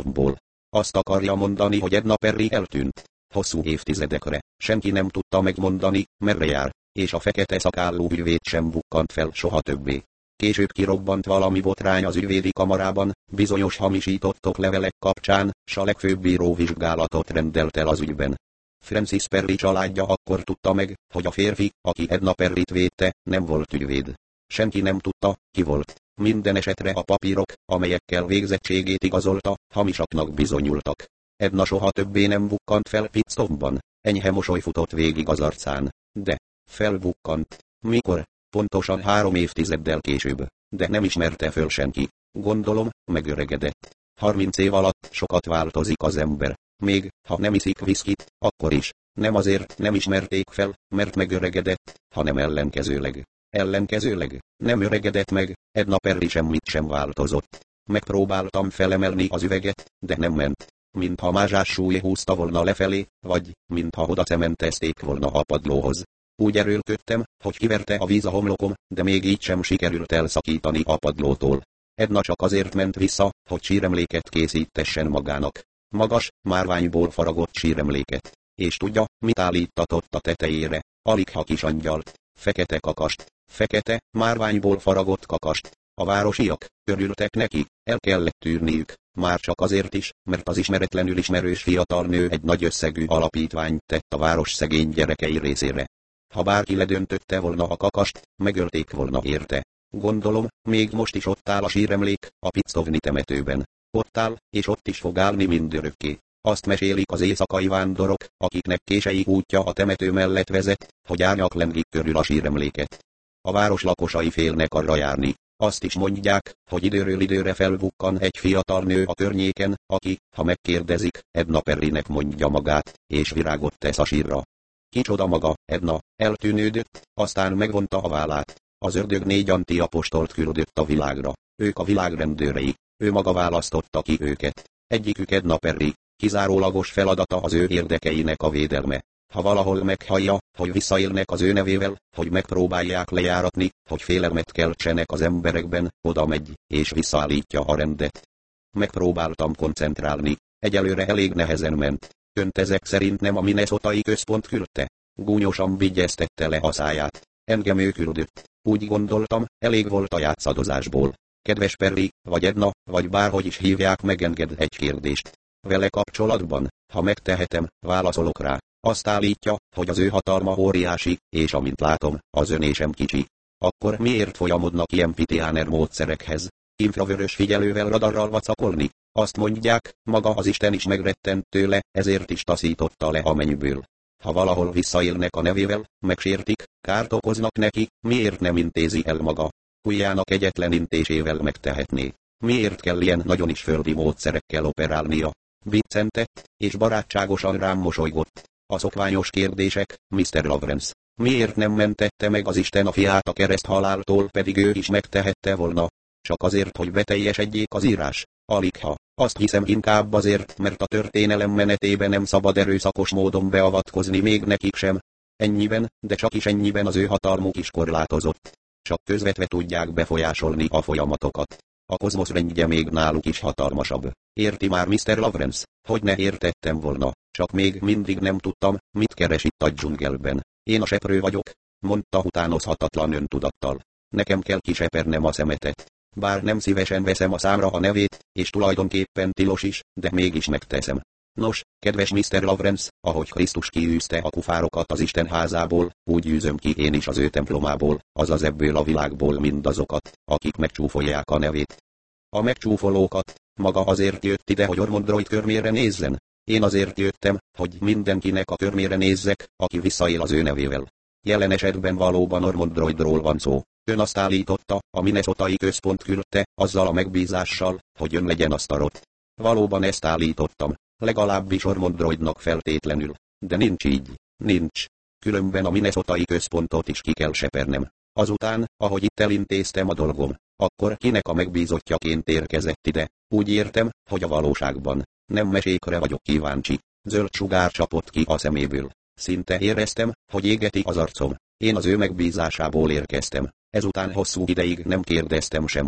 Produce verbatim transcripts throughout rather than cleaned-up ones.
Pittsburghból. Azt akarja mondani, hogy Edna Perry eltűnt. Hosszú évtizedekre. Senki nem tudta megmondani, merre jár, és a fekete szakállú ügyvéd sem bukkant fel soha többé. Később kirobbant valami botrány az ügyvédi kamarában, bizonyos hamisított oklevelek kapcsán, s a legfőbb bíró vizsgálatot rendelt el az ügyben. Francis Perry családja akkor tudta meg, hogy a férfi, aki Edna Perryt védte, nem volt ügyvéd. Senki nem tudta, ki volt. Minden esetre a papírok, amelyekkel végzettségét igazolta, hamisaknak bizonyultak. Edna soha többé nem bukkant fel Pittsburghban. Enyhe mosoly futott végig az arcán. De felbukkant. Mikor? Pontosan három évtizeddel később. De nem ismerte föl senki. Gondolom, megöregedett. Harminc év alatt sokat változik az ember. Még, ha nem iszik viszkit, akkor is. Nem azért nem ismerték fel, mert megöregedett, hanem ellenkezőleg. Ellenkezőleg, nem öregedett meg, Edna Perry semmit sem változott. Megpróbáltam felemelni az üveget, de nem ment. Mintha mázsás súly húzta volna lefelé, vagy, mintha oda cementezték volna a padlóhoz. Úgy erőlködtem, hogy kiverte a víz a homlokom, de még így sem sikerült elszakítani a padlótól. Edna csak azért ment vissza, hogy síremléket készítessen magának. Magas, márványból faragott síremléket. És tudja, mit állítatott a tetejére? Aligha kis angyalt. Fekete kakast. Fekete, márványból faragott kakast. A városiak örültek neki, el kellett tűrniük, már csak azért is, mert az ismeretlenül ismerős fiatal nő egy nagy összegű alapítványt tett a város szegény gyerekei részére. Ha bárki ledöntötte volna a kakast, megölték volna érte. Gondolom, még most is ott áll a síremlék, a pittsburghi temetőben. Ott áll, és ott is fog állni mindörökké. Azt mesélik az éjszakai vándorok, akiknek kései útja a temető mellett vezet, hogy árnyak lengik körül a síremléket. A város lakosai félnek arra járni. Azt is mondják, hogy időről időre felbukkan egy fiatal nő a környéken, aki, ha megkérdezik, Edna Perrynek mondja magát, és virágot tesz a sírra. Kicsoda maga, Edna, eltűnődött, aztán megvonta a vállát. Az ördög négy antiapostolt küldött a világra. Ők a világ rendőrei. Ő maga választotta ki őket. Egyikük Edna Perry. Kizárólagos feladata az ő érdekeinek a védelme. Ha valahol meghallja, hogy visszaélnek az ő nevével, hogy megpróbálják lejáratni, hogy félelmet keltsenek az emberekben, oda megy, és visszaállítja a rendet. Megpróbáltam koncentrálni. Egyelőre elég nehezen ment. Önt ezek szerint nem a minnesotai központ küldte? Gúnyosan vigyeztette le a száját. Engem ő küldött. Úgy gondoltam, elég volt a játszadozásból. Kedves Perry, vagy Edna, vagy bárhogy is hívják, megenged egy kérdést. Vele kapcsolatban, ha megtehetem, válaszolok rá. Azt állítja, hogy az ő hatalma óriási, és amint látom, az öné sem kicsi. Akkor miért folyamodnak ilyen pitiáner módszerekhez? Infravörös figyelővel radarral vacakolni? Azt mondják, maga az Isten is megrettent tőle, ezért is taszította le a mennyből. Ha valahol visszaélnek a nevével, megsértik, kárt okoznak neki, miért nem intézi el maga? Ujjának egyetlen intésével megtehetné. Miért kell ilyen nagyon is földi módszerekkel operálnia? Viccentett, és barátságosan rám mosolygott. A szokványos kérdések, miszter Lawrence. Miért nem mentette meg az Isten a fiát a kereszt haláltól, pedig ő is megtehette volna? Csak azért, hogy beteljesedjék az írás? Aligha. Azt hiszem inkább azért, mert a történelem menetében nem szabad erőszakos módon beavatkozni még nekik sem. Ennyiben, de csak is ennyiben az ő hatalmuk is korlátozott. Csak közvetve tudják befolyásolni a folyamatokat. A kozmosz rendje még náluk is hatalmasabb. Érti már, miszter Lawrence? Hogy ne értettem volna, csak még mindig nem tudtam, mit keres itt a dzsungelben. Én a seprő vagyok, mondta utánozhatatlan öntudattal. Nekem kell kisepernem a szemetet. Bár nem szívesen veszem a számra a nevét, és tulajdonképpen tilos is, de mégis megteszem. Nos, kedves miszter Lawrence, ahogy Krisztus kiűzte a kufárokat az Isten házából, úgy űzöm ki én is az ő templomából, azaz ebből a világból mindazokat, akik megcsúfolják a nevét. A megcsúfolókat, maga azért jött ide, hogy Ormond Droid körmére nézzen. Én azért jöttem, hogy mindenkinek a körmére nézzek, aki visszaél az ő nevével. Jelen esetben valóban Ormond Droidról van szó. Ön azt állította, a minnesotai központ küldte, azzal a megbízással, hogy ön legyen a sztarot. Valóban ezt állítottam. Legalábbis Ormond Droidnak feltétlenül. De nincs így. Nincs. Különben a minnesotai központot is ki kell sepernem. Azután, ahogy itt elintéztem a dolgom, akkor kinek a megbízottjaként érkezett ide? Úgy értem, hogy a valóságban. Nem mesékre vagyok kíváncsi. Zöld sugár csapott ki a szeméből. Szinte éreztem, hogy égeti az arcom. Én az ő megbízásából érkeztem. Ezután hosszú ideig nem kérdeztem semmit.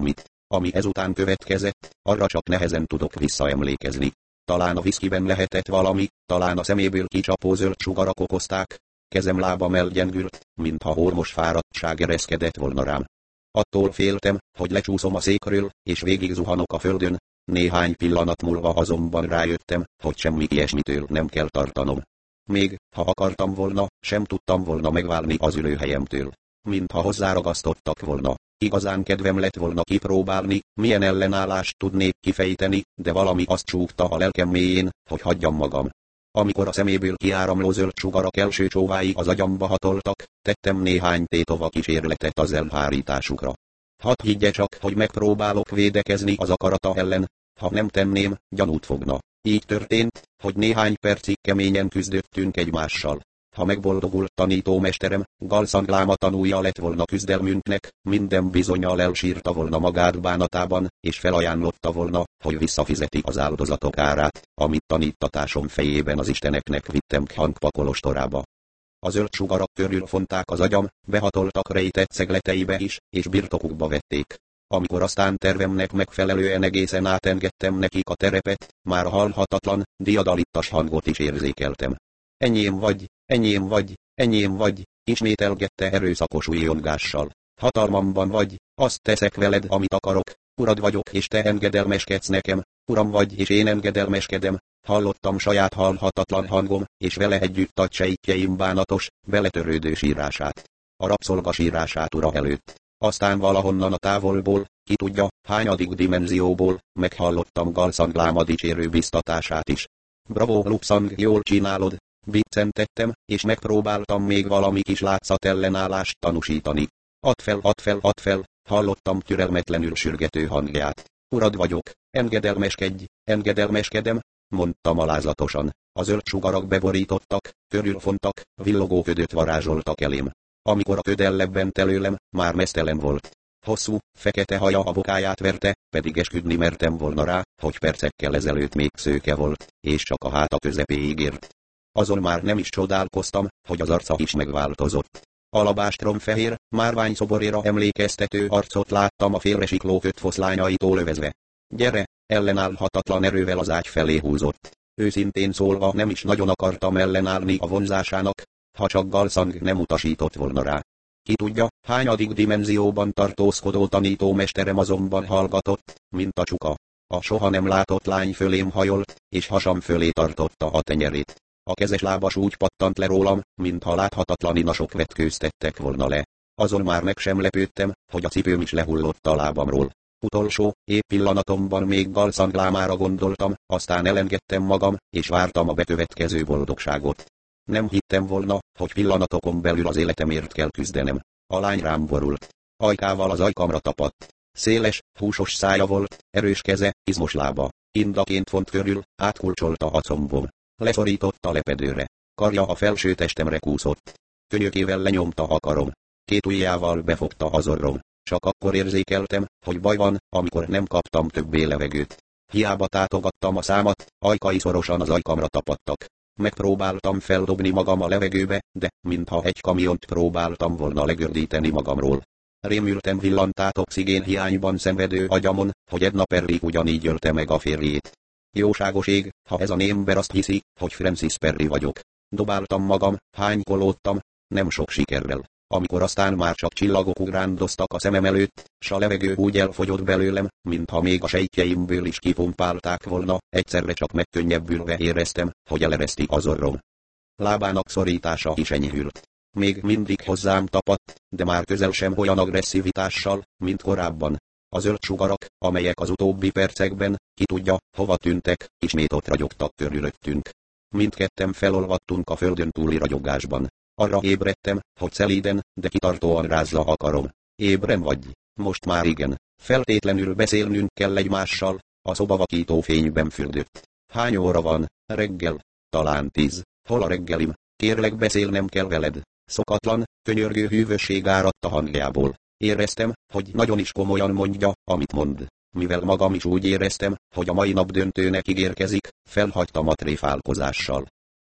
Ami ezután következett, arra csak nehezen tudok visszaemlékezni. Talán a viszkiben lehetett valami, talán a szeméből kicsapó zöld sugarak okozták. Kezem lábam elgyengült, mintha ormos fáradtság ereszkedett volna rám. Attól féltem, hogy lecsúszom a székről, és végig zuhanok a földön. Néhány pillanat múlva azonban rájöttem, hogy semmi ilyesmitől nem kell tartanom. Még, ha akartam volna, sem tudtam volna megválni az ülőhelyemtől. Mintha hozzáragasztottak volna. Igazán kedvem lett volna kipróbálni, milyen ellenállást tudnék kifejteni, de valami azt csúgta a lelkem mélyén, hogy hagyjam magam. Amikor a szeméből kiáramló zöld sugarak első csóvái az agyamba hatoltak, tettem néhány tétova kísérletet az elhárításukra. Hadd higgye csak, hogy megpróbálok védekezni az akarata ellen, ha nem tenném, gyanút fogna. Így történt, hogy néhány percig keményen küzdöttünk egymással. Ha megboldogult tanítómesterem, Galszangláma tanúja lett volna küzdelmünknek, minden bizonnyal elsírta volna magát bánatában, és felajánlotta volna, hogy visszafizeti az áldozatok árát, amit tanítatásom fejében az isteneknek vittem Khankpa kolostorába. A zöld sugarak körül fonták az agyam, behatoltak rejtett szegleteibe is, és birtokukba vették. Amikor aztán tervemnek megfelelően egészen átengedtem nekik a terepet, már halhatatlan, diadalittas hangot is érzékeltem. Enyém vagy, enyém vagy, enyém vagy, ismételgette erőszakos ujjongással. Hatalmamban vagy, azt teszek veled, amit akarok, urad vagyok és te engedelmeskedsz nekem, uram vagy és én engedelmeskedem. Hallottam saját halhatatlan hangom, és vele együtt a sejtjeim bánatos, beletörődő sírását. A rabszolga sírását ura előtt. Aztán valahonnan a távolból, ki tudja, hányadik dimenzióból, meghallottam Galszangláma dicsérő biztatását is. Bravo Lupszang, jól csinálod, biccentettem, és megpróbáltam még valami kis látszatellenállást tanúsítani. Add fel, add fel, add fel, hallottam türelmetlenül sürgető hangját. Urad vagyok, engedelmeskedj, engedelmeskedem, mondtam alázatosan. A zöld sugarak beborítottak, körülfontak, villogó ködöt varázsoltak elém. Amikor a köd ellebbent előlem, már meztelen volt. Hosszú, fekete haja a bokáját verte, pedig esküdni mertem volna rá, hogy percekkel ezelőtt még szőke volt, és csak a háta közepéig ért. Azon már nem is csodálkoztam, hogy az arca is megváltozott. Alabástromfehér, márvány szoboréra emlékeztető arcot láttam a félresikló kötfoszlányaitól övezve. Gyere, ellenállhatatlan erővel az ágy felé húzott. Őszintén szólva nem is nagyon akartam ellenállni a vonzásának, ha csak Galszang nem utasított volna rá. Ki tudja, hányadik dimenzióban tartózkodó tanítómesterem azonban hallgatott, mint a csuka. A soha nem látott lány fölém hajolt, és hasam fölé tartotta a tenyerét. A kezes lábas úgy pattant le rólam, mintha láthatatlan inasok vetkőztettek volna le. Azon már meg sem lepődtem, hogy a cipőm is lehullott a lábamról. Utolsó, épp pillanatomban még Galszanglámára gondoltam, aztán elengedtem magam, és vártam a bekövetkező boldogságot. Nem hittem volna, hogy pillanatokon belül az életemért kell küzdenem. A lány rám borult. Ajkával az ajkamra tapadt. Széles, húsos szája volt, erős keze, izmos lába. Indaként font körül, átkulcsolta a combom. Leszorította lepedőre. Karja a felső testemre kúszott. Könyökével lenyomta a karom. Két ujjával befogta az orrom. Csak akkor érzékeltem, hogy baj van, amikor nem kaptam többé levegőt. Hiába tátogattam a számat, ajkai szorosan az ajkamra tapadtak. Megpróbáltam feldobni magam a levegőbe, de, mintha egy kamiont próbáltam volna legördíteni magamról. Rémültem villantált oxigén hiányban szenvedő agyamon, hogy Edna Perry ugyanígy ölte meg a férjét. Jóságos ég, ha ez a némber azt hiszi, hogy Francis Perry vagyok. Dobáltam magam, hánykolódtam, nem sok sikerrel. Amikor aztán már csak csillagok ugrándoztak a szemem előtt, s a levegő úgy elfogyott belőlem, mintha még a sejtjeimből is kipumpálták volna, egyszerre csak megkönnyebbülve éreztem, hogy elereszti az orrom. Lábának szorítása is enyhült. Még mindig hozzám tapadt, de már közel sem olyan agresszivitással, mint korábban. A zöld sugarak, amelyek az utóbbi percekben, ki tudja, hova tűntek, ismét ott ragyogtak körülöttünk. Mindketten felolvadtunk a földön túli ragyogásban. Arra ébredtem, hogy szelíden, de kitartóan rázza a karom. Ébren vagy? Most már igen. Feltétlenül beszélnünk kell egymással, a szoba vakító fényben fürdött. Hány óra van? Reggel? Talán tíz. Hol a reggelim? Kérlek, beszélnem kell veled. Szokatlan, könyörgő hűvösség áradt a hangjából. Éreztem, hogy nagyon is komolyan mondja, amit mond. Mivel magam is úgy éreztem, hogy a mai nap döntőnek ígérkezik, felhagytam a tréfálkozással.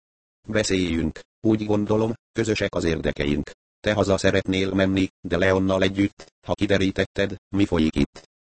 Beszéljünk. Úgy gondolom, közösek az érdekeink. Te haza szeretnél menni, de Leonnal együtt, ha kiderítetted, mi folyik itt.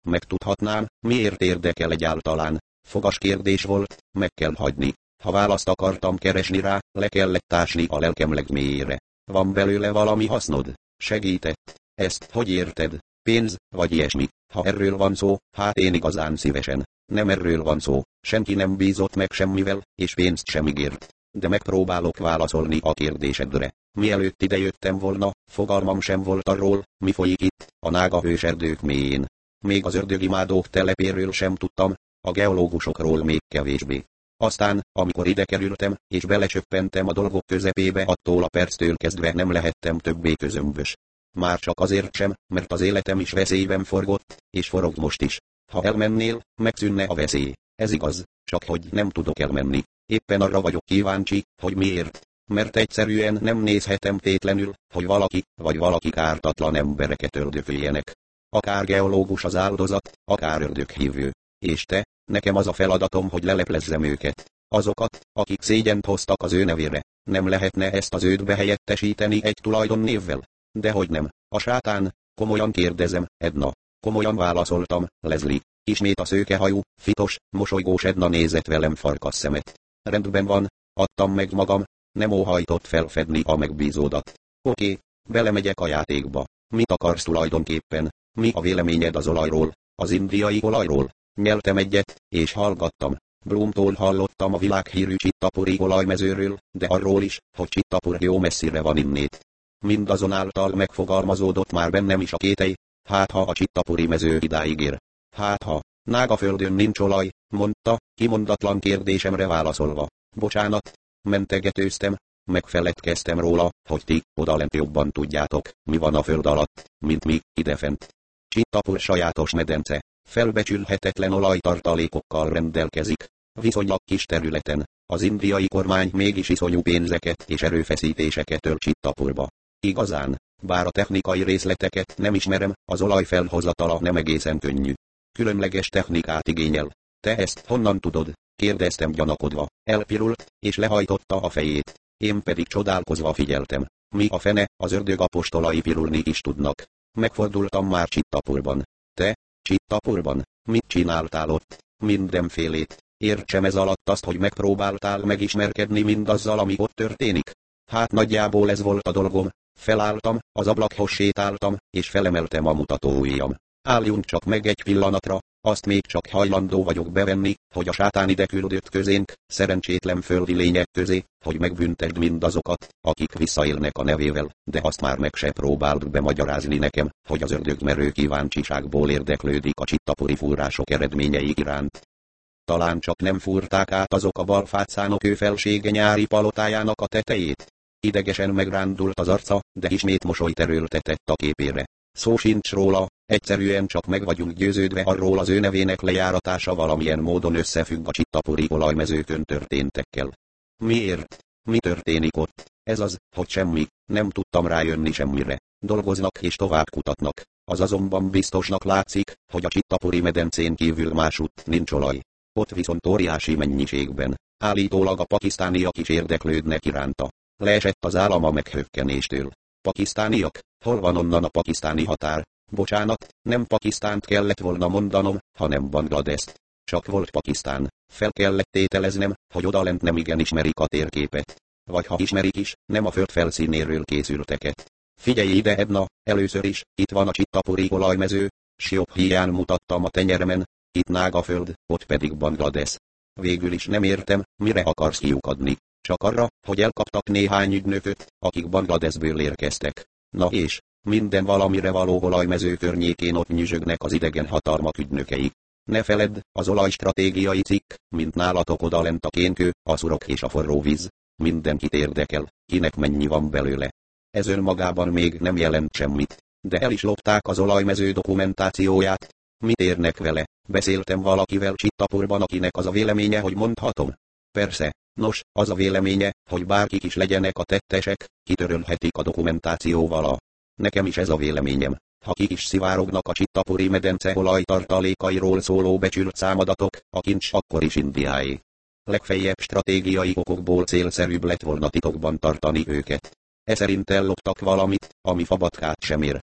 megtudhatnám, miért érdekel egyáltalán. Fogas kérdés volt, meg kell hagyni. Ha választ akartam keresni rá, le kellett ásni a lelkem legmélyére. Van belőle valami hasznod? Segített? Ezt hogy érted? Pénz, vagy ilyesmi? Ha erről van szó, hát én igazán szívesen. Nem erről van szó, senki nem bízott meg semmivel, és pénzt sem ígért. De megpróbálok válaszolni a kérdésedre. Mielőtt idejöttem volna, fogalmam sem volt arról, mi folyik itt, a nága hőserdők mélyén. Még az ördögimádók telepéről sem tudtam, a geológusokról még kevésbé. Aztán, amikor ide kerültem, és belecsöppentem a dolgok közepébe, attól a perctől kezdve nem lehettem többé közömbös. Már csak azért sem, mert az életem is veszélyben forgott, és forog most is. Ha elmennél, megszűnne a veszély. Ez igaz, csak hogy nem tudok elmenni. Éppen arra vagyok kíváncsi, hogy miért. Mert egyszerűen nem nézhetem tétlenül, hogy valaki, vagy valakik ártatlan embereket öldököljenek. Akár geológus az áldozat, akár ördöghívő. És te, nekem az a feladatom, hogy leleplezzem őket. Azokat, akik szégyent hoztak az ő nevére. Nem lehetne ezt az ődbe helyettesíteni egy tulajdonnévvel? Dehogy nem. A sátán, komolyan kérdezem, Edna. Komolyan válaszoltam, Leslie. Ismét a szőkehajú, fitos, mosolygós Edna nézett velem farkas szemet. Rendben van, adtam meg magam, nem óhajtott felfedni a megbízódat. Oké, belemegyek a játékba. Mit akarsz tulajdonképpen? Mi a véleményed az olajról? Az indiai olajról? Nyeltem egyet, és hallgattam. Blumtól hallottam a világhírű Csittapuri olajmezőről, de arról is, hogy Csittapur jó messzire van innét. Mindazonáltal megfogalmazódott már bennem is a kételj, hát ha a Csittapuri mező idáig ér. Hát ha, Nágaföldön nincs olaj, mondta, kimondatlan kérdésemre válaszolva. Bocsánat, mentegetőztem, megfeledkeztem róla, hogy ti, odalent jobban tudjátok, mi van a föld alatt, mint mi, idefent. Csittapur sajátos medence, felbecsülhetetlen olajtartalékokkal rendelkezik. Viszonylag kis területen, az indiai kormány mégis iszonyú pénzeket és erőfeszítéseket öl Csittapurba. Igazán, bár a technikai részleteket nem ismerem, az olaj felhozatala nem egészen könnyű. Különleges technikát igényel. Te ezt honnan tudod? Kérdeztem gyanakodva. Elpirult, és lehajtotta a fejét. Én pedig csodálkozva figyeltem. Mi a fene, az ördög apostolai pirulni is tudnak. Megfordultam már Csittapurban. Te, Csittapurban, mit csináltál ott? Mindenfélét. Értsem ez alatt azt, hogy megpróbáltál megismerkedni mindazzal, ami ott történik? Hát nagyjából ez volt a dolgom. Felálltam, az ablakhoz sétáltam, és felemeltem a mutatóujjam. Álljunk csak meg egy pillanatra, azt még csak hajlandó vagyok bevenni, hogy a sátán ide küldött közénk, szerencsétlen földi lények közé, hogy megbüntesd mindazokat, akik visszaélnek a nevével, de azt már meg se próbáld bemagyarázni nekem, hogy az ördög merő kíváncsiságból érdeklődik a Csittapuri fúrások eredményei iránt. Talán csak nem fúrták át azok a balfácánok ő felsége nyári palotájának a tetejét. Idegesen megrándult az arca, de ismét mosolyt erőltetett a képére. Szó sincs róla, egyszerűen csak meg vagyunk győződve arról, az ő nevének lejáratása valamilyen módon összefügg a Csittapuri olajmezőkön történtekkel. Miért? Mi történik ott? Ez az, hogy semmi, nem tudtam rájönni semmire. Dolgoznak és tovább kutatnak. Az azonban biztosnak látszik, hogy a Csittapuri medencén kívül másutt nincs olaj. Ott viszont óriási mennyiségben. Állítólag a pakisztániak is érdeklődnek iránta. Leesett az állam a meghökkenéstől. Pakisztániak? Hol van onnan a pakisztáni határ? Bocsánat, nem Pakisztánt kellett volna mondanom, hanem Bangladeszt. Csak volt Pakisztán. Fel kellett tételeznem, hogy odalent nem igen ismerik a térképet. Vagy ha ismerik is, nem a föld felszínéről készülteket. Figyelj ide, Edna, először is, itt van a Csittapuri olajmező, Siop híján mutattam a tenyeremen, itt Nágaföld, ott pedig Banglades. Végül is nem értem, mire akarsz kiukadni. Csak arra, hogy elkaptak néhány ügynököt, akik Bangladesből érkeztek. Na és, minden valamire való olajmező környékén ott nyüzsögnek az idegen hatalmak ügynökei. Ne feledd, az olajstratégiai cikk, mint nálatok odalent a kénkő, a szurok és a forró víz. Mindenkit érdekel, kinek mennyi van belőle. Ez önmagában még nem jelent semmit. De el is lopták az olajmező dokumentációját. Mit érnek vele? Beszéltem valakivel Csittapurban, akinek az a véleménye, hogy mondhatom? Persze. Nos, az a véleménye, hogy bárkik is legyenek a tettesek, kitörölhetik a dokumentációval a... Nekem is ez a véleményem. Ha kik is szivárognak a Csittapuri medence olajtartalékairól szóló becsült számadatok, a kincs akkor is Indiáé. Legfeljebb stratégiai okokból célszerűbb lett volna titokban tartani őket. E szerint elloptak valamit, ami fabatkát sem ér.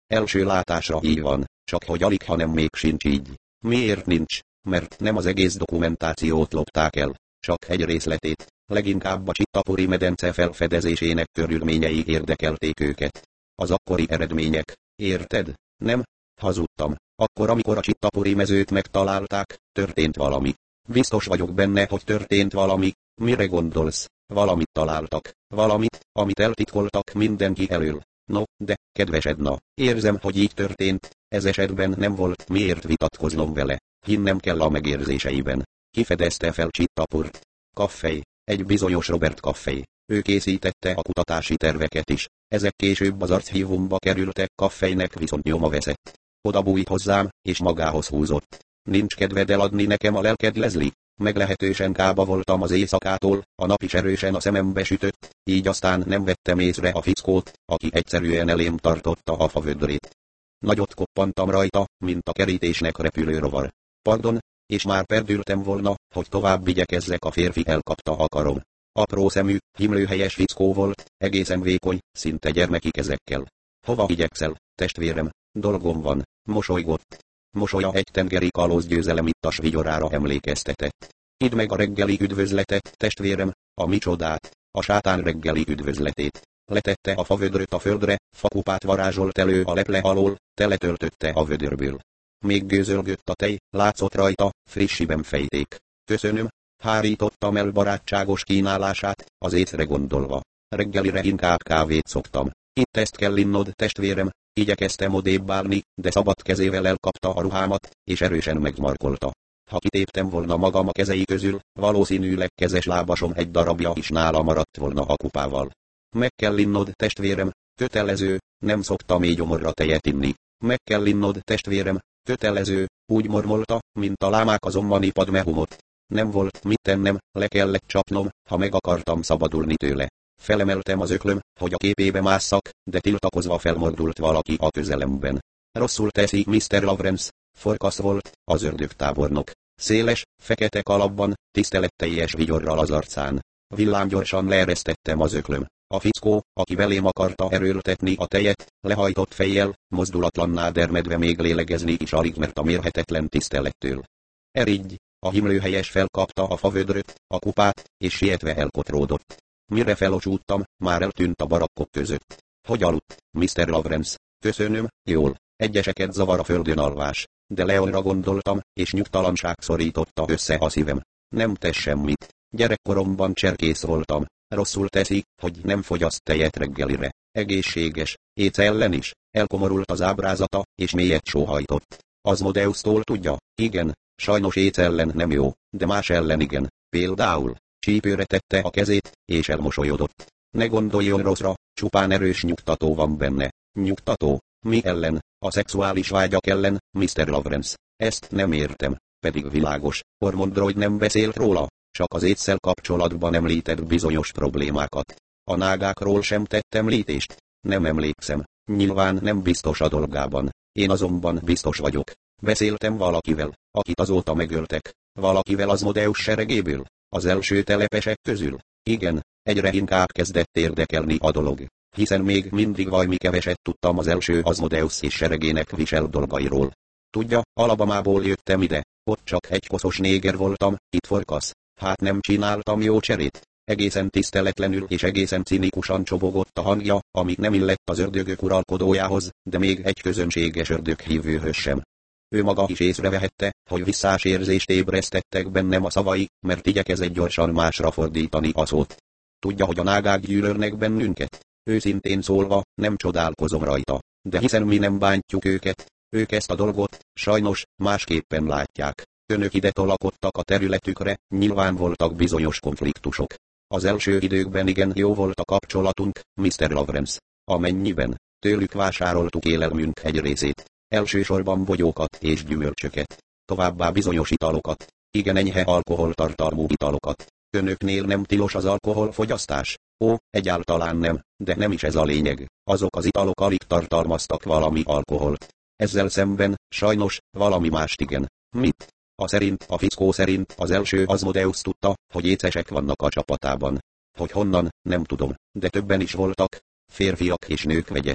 Első látásra így van, csak hogy alig ha nem még sincs így. Miért nincs? Mert nem az egész dokumentációt lopták el, csak egy részletét. Leginkább a Csittapuri medence felfedezésének körülményei érdekelték őket. Az akkori eredmények, érted? Nem? Hazudtam. Akkor, amikor a Csittapuri mezőt megtalálták, történt valami. Biztos vagyok benne, hogy történt valami. Mire gondolsz? Valamit találtak. Valamit, amit eltitkoltak mindenki elől. No, de, kedves Edna, érzem, hogy így történt. Ez esetben nem volt miért vitatkoznom vele. Hinnem kell a megérzéseiben. Kifedezte fel Csittapurt. Kaffey. Egy bizonyos Robert Kaffey. Ő készítette a kutatási terveket is. Ezek később az archívumba kerültek, Kaffeynek viszont nyoma veszett. Oda bújt hozzám, és magához húzott. Nincs kedved eladni nekem a lelked, Leslie? Meglehetősen kába voltam az éjszakától, a nap is erősen a szemembe sütött, így aztán nem vettem észre a fickót, aki egyszerűen elém tartotta a favödrét. Nagyot koppantam rajta, mint a kerítésnek repülő rovar. Pardon, és már perdültem volna, hogy tovább igyekezzek, a férfi elkapta a karom. Apró szemű, himlőhelyes fickó volt, egészen vékony, szinte gyermeki kezekkel. Hova igyekszel, testvérem? Dolgom van, mosolygott. Mosolya egy tengeri kalóz győzelemittas vigyorára emlékeztetett. Idd meg a reggeli üdvözletet, testvérem, a micsodát, a sátán reggeli üdvözletét. Letette a favödröt a földre, fakupát varázsolt elő a leple alól, teletöltötte a vödörből. Még gőzölgött a tej, látszott rajta, frissiben fejték. Köszönöm, hárítottam el barátságos kínálását, az észre gondolva. Reggelire inkább kávét szoktam. Itt ezt kell innod, testvérem. Igyekeztem odébb állni, de szabad kezével elkapta a ruhámat, és erősen megmarkolta. Ha kitéptem volna magam a kezei közül, valószínűleg kezes lábasom egy darabja is nála maradt volna a kupával. Meg kell innod, testvérem, kötelező, nem szoktam így gyomorra tejet inni. Meg kell innod, testvérem, kötelező, úgy mormolta, mint a lámák az ommani Padmehumot. Nem volt mit tennem, le kellett csapnom, ha meg akartam szabadulni tőle. Felemeltem az öklöm, hogy a képébe másszak, de tiltakozva felmordult valaki a közelemben. Rosszul teszi, miszter Lawrence, Forkasz volt, az ördögtábornok. Széles, fekete kalapban, tiszteletteljes vigyorral az arcán. Villámgyorsan leeresztettem az öklöm. A fickó, aki velém akarta erőltetni a tejet, lehajtott fejjel, mozdulatlanná dermedve még lélegezni is alig mert a mérhetetlen tisztelettől. Erigy, a himlőhelyes felkapta a favödröt, a kupát, és sietve elkotródott. Mire felocsúttam, már eltűnt a barakkok között. Hogy aludt, miszter Lawrence? Köszönöm, jól. Egyeseket zavar a földön alvás. De Leonra gondoltam, és nyugtalanság szorította össze a szívem. Nem tesz semmit. Gyerekkoromban cserkész voltam. Rosszul teszi, hogy nem fogyaszt tejet reggelire. Egészséges, éc ellen is. Elkomorult az ábrázata, és mélyet sóhajtott. Asmodeustól tudja? Igen, sajnos éc ellen nem jó, de más ellen igen. Például. Csípőre tette a kezét, és elmosolyodott. Ne gondoljon rosszra, csupán erős nyugtató van benne. Nyugtató? Mi ellen? A szexuális vágyak ellen, miszter Lawrence. Ezt nem értem, pedig világos. Ormondroid nem beszélt róla, csak az étszel kapcsolatban említett bizonyos problémákat. A nágákról sem tett említést. Nem emlékszem. Nyilván nem biztos a dolgában. Én azonban biztos vagyok. Beszéltem valakivel, akit azóta megöltek. Valakivel Asmodeus seregéből. Az első telepesek közül? Igen, egyre inkább kezdett érdekelni a dolog, hiszen még mindig valami keveset tudtam az első Asmodeus és seregének visel dolgairól. Tudja, Alabamából jöttem ide, ott csak egy koszos néger voltam, itt Forkasz. Hát nem csináltam jó cserét. Egészen tiszteletlenül és egészen cinikusan csobogott a hangja, ami nem illett az ördögök uralkodójához, de még egy közönséges ördöghívőhöz sem. Ő maga is észrevehette, hogy visszás érzést ébresztettek bennem a szavai, mert igyekezett gyorsan másra fordítani a szót. Tudja, hogy a nágák gyűlölnek bennünket? Őszintén szólva, nem csodálkozom rajta, de hiszen mi nem bántjuk őket, ők ezt a dolgot, sajnos, másképpen látják. Önök ide tolakodtak a területükre, nyilván voltak bizonyos konfliktusok. Az első időkben igen jó volt a kapcsolatunk, miszter Lawrence. Amennyiben tőlük vásároltuk élelmünk egy részét. Elsősorban bogyókat és gyümölcsöket. Továbbá bizonyos italokat. Igen enyhe alkoholtartalmú italokat. Önöknél nem tilos az alkoholfogyasztás? Ó, egyáltalán nem, de nem is ez a lényeg. Azok az italok alig tartalmaztak valami alkoholt. Ezzel szemben, sajnos, valami mást igen. Mit? A szerint, a fickó szerint az első Asmodeus tudta, hogy écesek vannak a csapatában. Hogy honnan, nem tudom, de többen is voltak. Férfiak és nők vegyesen.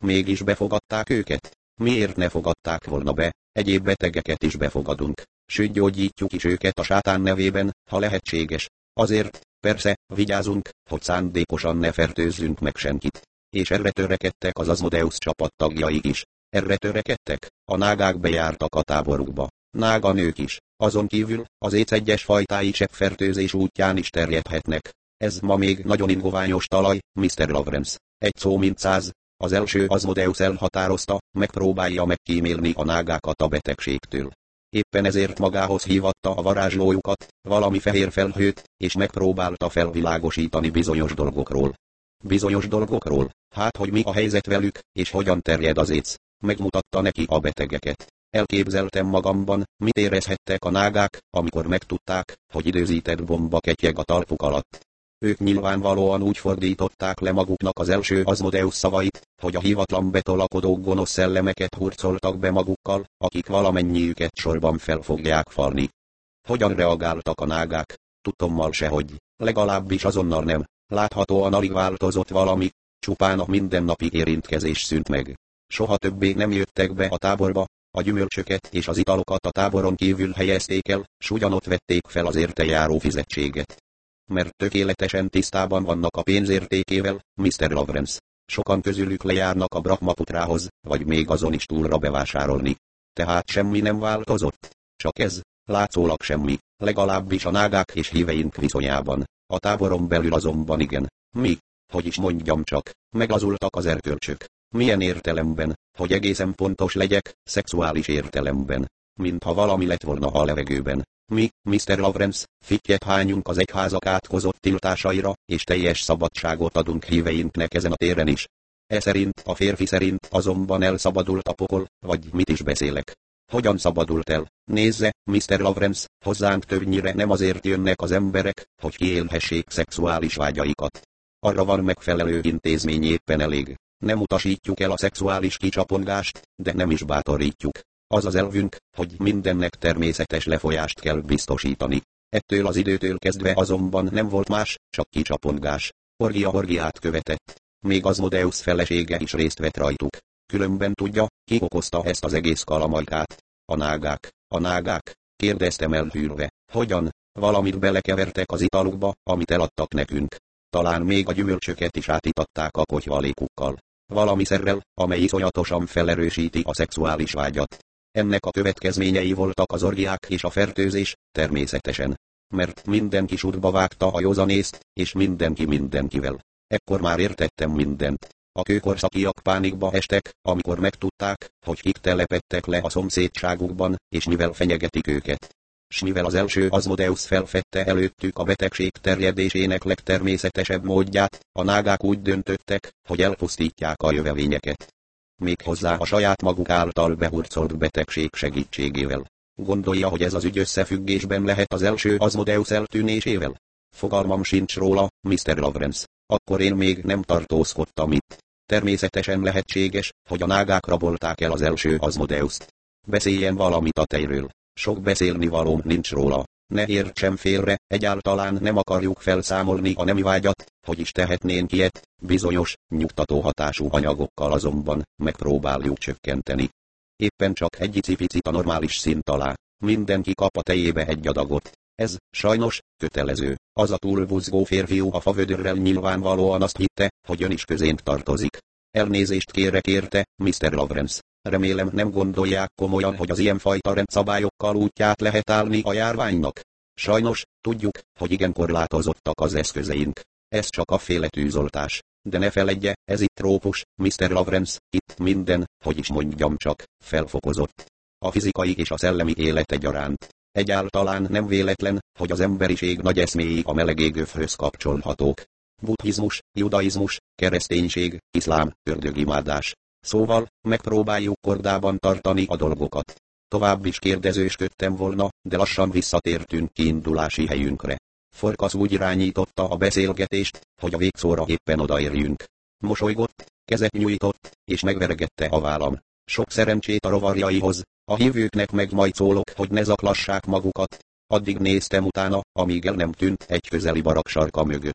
mégis befogadták őket. Miért ne fogadták volna be, egyéb betegeket is befogadunk, sőt gyógyítjuk is őket a sátán nevében, ha lehetséges. Azért, persze, vigyázunk, hogy szándékosan ne fertőzzünk meg senkit. És erre törekedtek az Asmodeus csapattagjai is. Erre törekedtek, a nágák bejártak a táborukba. Nága nők is, azon kívül az éc egyes fajtái cseppfertőzés útján is terjedhetnek. Ez ma még nagyon ingoványos talaj, miszter Lawrence. Egy szó mint száz. Az első Asmodeus elhatározta, megpróbálja megkímélni a nágákat a betegségtől. Éppen ezért magához hívatta a varázslójukat, valami fehér felhőt, és megpróbálta felvilágosítani bizonyos dolgokról. Bizonyos dolgokról, hát hogy mi a helyzet velük, és hogyan terjed az éc. Megmutatta neki a betegeket. Elképzeltem magamban, mit érezhettek a nágák, amikor megtudták, hogy időzített bomba ketyeg a talpuk alatt. Ők nyilvánvalóan úgy fordították le maguknak az első Asmodeus szavait, hogy a hívatlan betolakodó gonosz szellemeket hurcoltak be magukkal, akik valamennyiüket sorban fel fogják falni. Hogyan reagáltak a nágák? Tudtommal sehogy, legalábbis azonnal nem. Láthatóan alig változott valami, csupán a mindennapi érintkezés szűnt meg. Soha többé nem jöttek be a táborba, a gyümölcsöket és az italokat a táboron kívül helyezték el, s ugyanott vették fel az érte járó fizetséget. Mert tökéletesen tisztában vannak a pénzértékével, miszter Lawrence. Sokan közülük lejárnak a Brahmaputrához, vagy még azon is túlra bevásárolni. Tehát semmi nem változott. Csak ez, látszólag semmi, legalábbis a nágák és híveink viszonyában. A táboron belül azonban igen. Mi? Hogy is mondjam csak, meglazultak az erkölcsök. Milyen értelemben, hogy egészen pontos legyek, szexuális értelemben. Mintha valami lett volna a levegőben. Mi, miszter Lawrence, fittyet hányunk az egyházak átkozott tiltásaira, és teljes szabadságot adunk híveinknek ezen a téren is. E szerint, a férfi szerint azonban elszabadult a pokol, vagy mit is beszélek. Hogyan szabadult el? Nézze, miszter Lawrence, hozzánk többnyire nem azért jönnek az emberek, hogy kiélhessék szexuális vágyaikat. Arra van megfelelő intézmény éppen elég. Nem utasítjuk el a szexuális kicsapongást, de nem is bátorítjuk. Az az elvünk, hogy mindennek természetes lefolyást kell biztosítani. Ettől az időtől kezdve azonban nem volt más, csak kicsapongás. Orgia orgiát követett. Még Asmodeus felesége is részt vett rajtuk. Különben tudja, ki okozta ezt az egész kalamajkát. A nágák, a nágák, kérdeztem elhűlve. Hogyan? Valamit belekevertek az italukba, amit eladtak nekünk. Talán még a gyümölcsöket is átítatták a konyvalékukkal. Valami szerrel, amely iszonyatosan felerősíti a szexuális vágyat. Ennek a következményei voltak az orgiák és a fertőzés, természetesen. Mert mindenki sútba vágta a józanészt, és mindenki mindenkivel. Ekkor már értettem mindent. A kőkorszakiak pánikba estek, amikor megtudták, hogy kik telepedtek le a szomszédságukban, és mivel fenyegetik őket. S mivel az első Asmodeus felfedte előttük a betegség terjedésének legtermészetesebb módját, a nágák úgy döntöttek, hogy elpusztítják a jövevényeket. Méghozzá a saját maguk által behurcolt betegség segítségével. Gondolja, hogy ez az ügy összefüggésben lehet az első Asmodeus eltűnésével? Fogalmam sincs róla, miszter Lawrence. Akkor én még nem tartózkodtam itt. Természetesen lehetséges, hogy a nágák rabolták el az első Asmodeust. Beszéljen valamit a tejről. Sok beszélni valóm nincs róla. Ne értsem félre, egyáltalán nem akarjuk felszámolni a nemi vágyat, hogy is tehetnénk ilyet, bizonyos, nyugtató hatású anyagokkal azonban megpróbáljuk csökkenteni. Éppen csak egy icipicit a normális szint alá. Mindenki kap a tejébe egy adagot. Ez, sajnos, kötelező. Az a túlbuzgó férfiú a favödörrel nyilvánvalóan azt hitte, hogy ön is közénk tartozik. Elnézést kérek érte, miszter Lawrence. Remélem nem gondolják komolyan, hogy az ilyenfajta rendszabályokkal útját lehet állni a járványnak. Sajnos, tudjuk, hogy igen korlátozottak az eszközeink. Ez csak a féle tűzoltás. De ne feledje, ez itt trópus, miszter Lawrence, itt minden, hogy is mondjam csak, felfokozott. A fizikai és a szellemi élet egyaránt. Egyáltalán nem véletlen, hogy az emberiség nagy eszméi a meleg égőfhöz kapcsolhatók. Buddhizmus, judaizmus, kereszténység, iszlám, ördögimádás. Szóval, megpróbáljuk kordában tartani a dolgokat. Tovább is kérdezősködtem volna, de lassan visszatértünk kiindulási helyünkre. Farkas úgy irányította a beszélgetést, hogy a végszóra éppen odaérjünk. Mosolygott, kezet nyújtott, és megvergette a vállam. Sok szerencsét a rovarjaihoz, a hívőknek meg majd szólok, hogy ne zaklassák magukat. Addig néztem utána, amíg el nem tűnt egy közeli barak sarka mögött.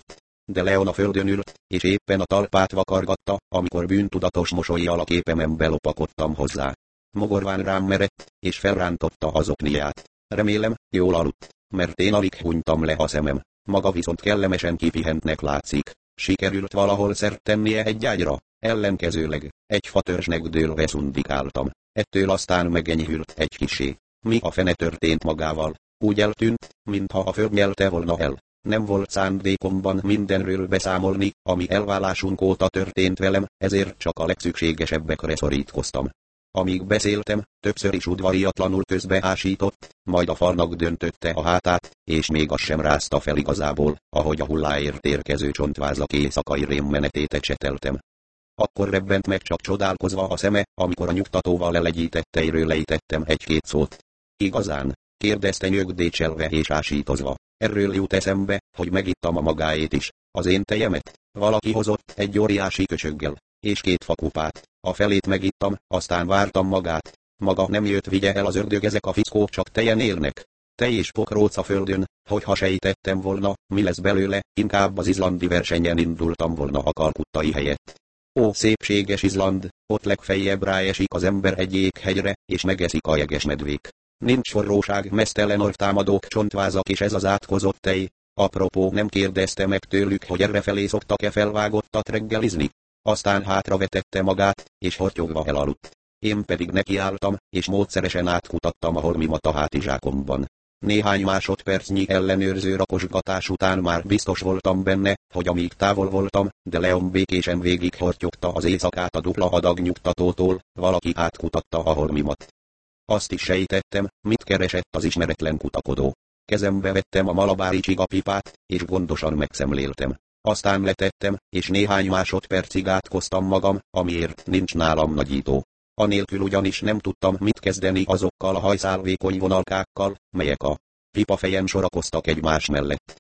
de Leon a földön ült, és éppen a talpát vakargatta, amikor bűntudatos mosollyal a képemen belopakodtam hozzá. Mogorván rám merett, és felrántotta az okniát. Remélem, jól aludt, mert én alig hunytam le a szemem. Maga viszont kellemesen kipihentnek látszik. Sikerült valahol szert tennie egy ágyra, ellenkezőleg, egy fatörzsnek dőlve szundikáltam. Ettől aztán megenyhült egy kissé. Mi a fene történt magával? Úgy eltűnt, mintha a föld nyelte volna el. Nem volt szándékomban mindenről beszámolni, ami elválásunk óta történt velem, ezért csak a legszükségesebbekre szorítkoztam. Amíg beszéltem, többször is udvariatlanul közbeásított, majd a falnak döntötte a hátát, és még az sem rázta fel igazából, ahogy a hulláért érkező csontvázak éjszakai rémmenetét ecseteltem. Akkor rebbent meg csak csodálkozva a szeme, amikor a nyugtatóval lelegyítetteiről lejtettem egy-két szót. Igazán? Kérdezte nyögdécselve és ásítozva. Erről jut eszembe, hogy megittam a magáét is. Az én tejemet? Valaki hozott egy óriási köcsöggel, és két fakupát. A felét megittam, aztán vártam magát. Maga nem jött, vigye el az ördög, ezek a fiszkók csak tejen élnek. Tej és pokróc a földön, hogyha sejtettem volna, mi lesz belőle, inkább az izlandi versenyen indultam volna a kalkuttai helyett. Ó, szépséges Izland, ott legfeljebb ráesik az ember egy jéghegyre, és megeszik a jegesmedvék. Nincs forróság, meztelen orvtámadók, csontvázak és ez az átkozott tej. Apropó, nem kérdezte meg tőlük, hogy errefelé szoktak-e felvágottat reggelizni. Aztán hátravetette magát, és hortyogva elaludt. Én pedig nekiálltam, és módszeresen átkutattam a holmimat a hátizsákomban. Néhány másodpercnyi ellenőrző rakosgatás után már biztos voltam benne, hogy amíg távol voltam, de Leon békésen végig hortyogta az éjszakát a dupla adag nyugtatótól, valaki átkutatta a holmimat. Azt is sejtettem, mit keresett az ismeretlen kutakodó. Kezembe vettem a malabári csigapipát, és gondosan megszemléltem. Aztán letettem, és néhány másodpercig átkoztam magam, amiért nincs nálam nagyító. Anélkül ugyanis nem tudtam mit kezdeni azokkal a hajszálvékony vonalkákkal, melyek a pipafejen sorakoztak egymás mellett.